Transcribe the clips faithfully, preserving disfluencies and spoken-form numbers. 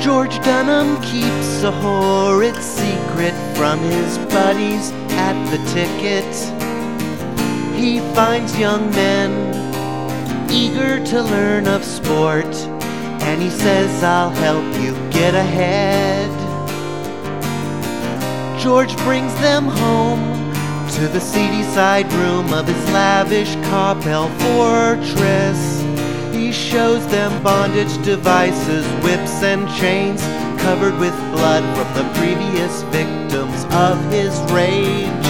George Dunham keeps a horrid secret from his buddies at the ticket. He finds young men eager to learn of sport, and he says, "I'll help you get ahead." George brings them home to the seedy side room of his lavish Coppell fortress. He shows them bondage devices, whips and chains covered with blood from the previous victims of his rage.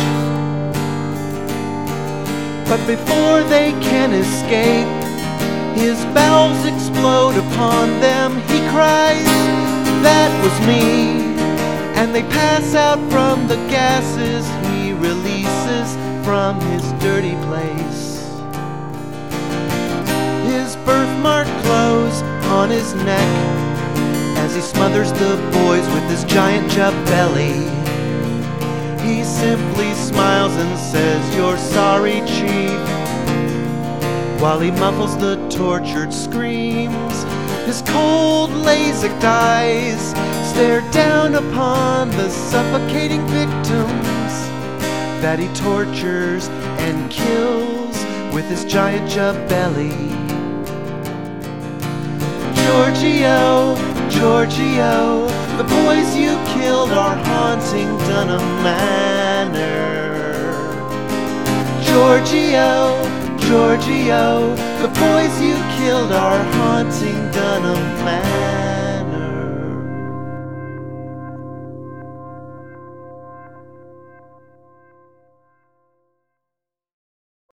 But before they can escape, his bowels explode upon them. He cries, "That was me," and they pass out from the gases he releases from his dirty place. His birthmark clothes on his neck as he smothers the boys with his giant chub belly. He simply smiles and says, "You're sorry, Chief," while he muffles the tortured screams. His cold LASIK eyes stare down upon the suffocating victims that he tortures and kills with his giant chub belly. Giorgio, Giorgio, the boys you killed are haunting Dunham Manor. Giorgio, Giorgio, the boys you killed are haunting Dunham Manor.